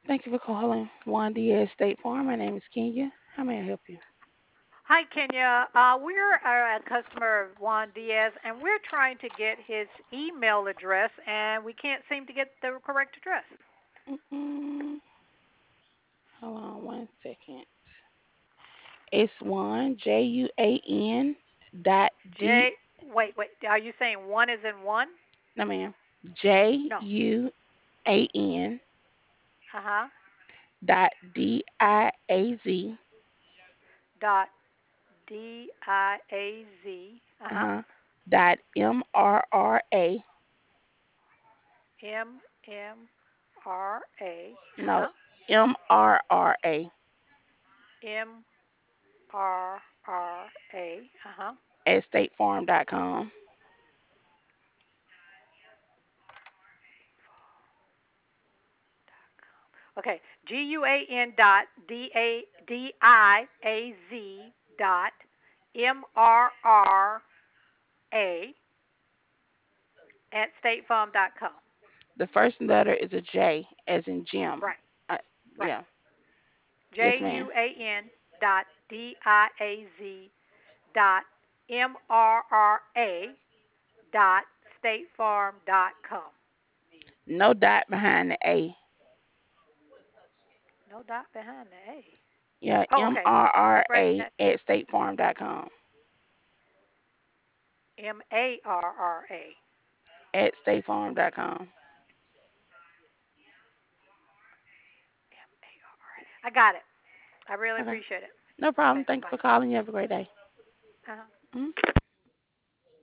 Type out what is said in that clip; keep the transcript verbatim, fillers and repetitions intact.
Thank you for calling Juan Diaz State Farm. My name is Kenya. How may I help you? Hi, Kenya. Uh, we're a customer of Juan Diaz, and we're trying to get his email address, and we can't seem to get the correct address. Mm-mm. Hold on one second. It's Juan J U A N dot D. J. Wait, wait. Are you saying one is in one? No, ma'am. J No. U A N Uh huh. dot D I A Z. Dot D I A Z. Uh Uh huh. huh. Dot M R R A. M M R A. Uh No, huh. M R R A M R R A. Uh huh. at state farm dot com. Okay, G U A N dot D A D I A Z dot M R R A at state farm dot com. The first letter is a J, as in Jim. Right, Uh, right. yeah. Yes, J ma'am. U A N dot D I A Z dot M R R A dot state farm dot com. No dot behind the A. No dot behind the A. Yeah, Oh, M okay. R R Separate A that. at state farm dot com. M A R R A. At state farm dot com. M A R R A. I got it. I really Okay. appreciate it. No problem. Thanks. Thank you Bye. for calling. You have a great day. Uh-huh. Mhm.